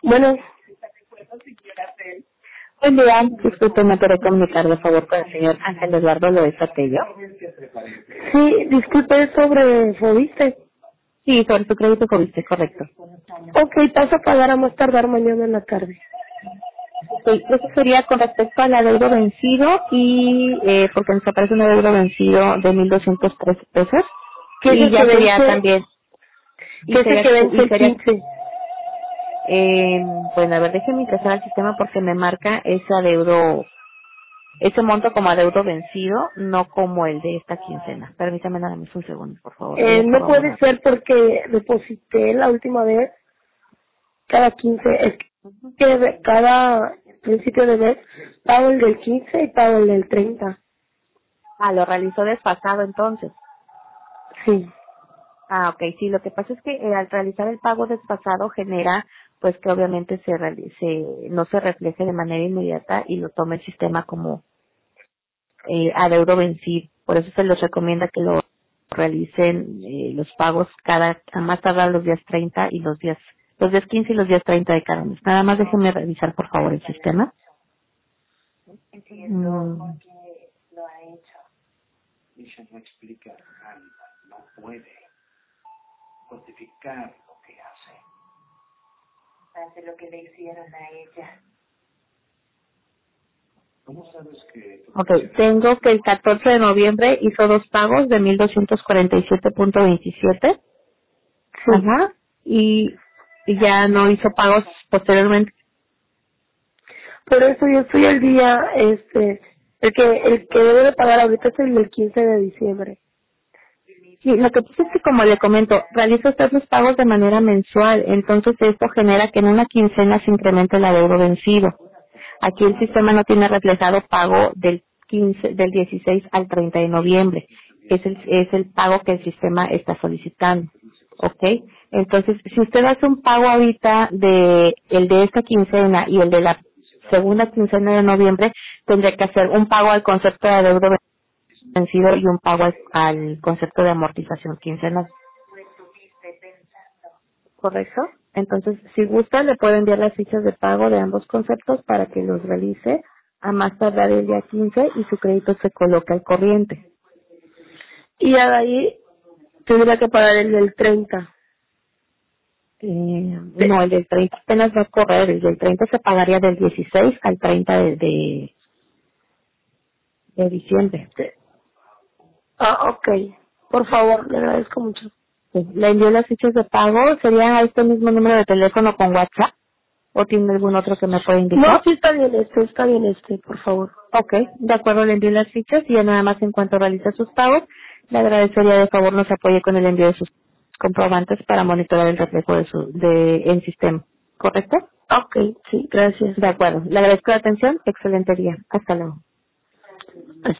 Bueno, Buen día, disculpe, ¿me podré comunicar de favor con el señor Ángel Eduardo Loesa Tello? sí, disculpe, es sobre Fobiste. Sí, sobre su crédito COVID, correcto. Ok, paso a pagar a más tardar mañana en la tarde. Sí, eso sería con respecto al adeudo vencido y porque nos aparece un adeudo vencido de 1,203 pesos ¿Qué es y el que ya sería vence? también, ¿Qué es el que vence el 15? bueno, a ver, déjeme ingresar al sistema porque me marca ese adeudo, ese monto como adeudo vencido, no como el de esta quincena. Permítame nada más un segundo, por favor, voy a No puede corroborar. ser porque deposité la última vez cada 15, es que cada principio de mes pago el del 15 y pago el del 30. Ah, lo realizó desfasado entonces. Sí. Ah, ok, sí, lo que pasa es que al realizar el pago desfasado genera, pues que obviamente no se refleje de manera inmediata y lo tome el sistema como adeudo vencido. Por eso se les recomienda que lo realicen los pagos a más tardar los días 30 y los días 15 y los días 30 de cada mes. Nada más déjenme revisar por favor el sistema. Mm. Ok, tengo que el 14 de noviembre hizo dos pagos de 1,247.27. Sí. Ajá. Y ya no hizo pagos posteriormente. Por eso yo estoy al día, el que debe de pagar ahorita es el del 15 de diciembre. Sí, lo que pasa es que, como le comento, realiza usted los pagos de manera mensual, entonces esto genera que en una quincena se incremente el adeudo vencido. Aquí el sistema no tiene reflejado pago del 16 al 30 de noviembre. Es el pago que el sistema está solicitando. ¿Ok? Entonces, si usted hace un pago ahorita el de esta quincena y el de la segunda quincena de noviembre, tendría que hacer un pago al concepto de adeudo vencido y un pago al concepto de amortización quincenal. ¿Correcto? Entonces, si gusta, le puedo enviar las fichas de pago de ambos conceptos para que los realice a más tardar el día 15 y su crédito se coloque al corriente. Y ya de ahí tendría que pagar el del 30. No, el del 30 apenas va a correr, el del 30 se pagaría del 16 al 30 de diciembre. Ah, ok. Por favor, le agradezco mucho. Sí, le envío las fichas de pago, ¿sería a este mismo número de teléfono con WhatsApp? ¿O tiene algún otro que me pueda No, indicar? sí está bien por favor. Ok, de acuerdo, le envío las fichas y ya nada más en cuanto realice sus pagos, le agradecería de favor nos apoye con el envío de sus comprobantes para monitorear el reflejo en sistema. ¿Correcto? Ok, sí, gracias. De acuerdo, le agradezco la atención, excelente día. Hasta luego.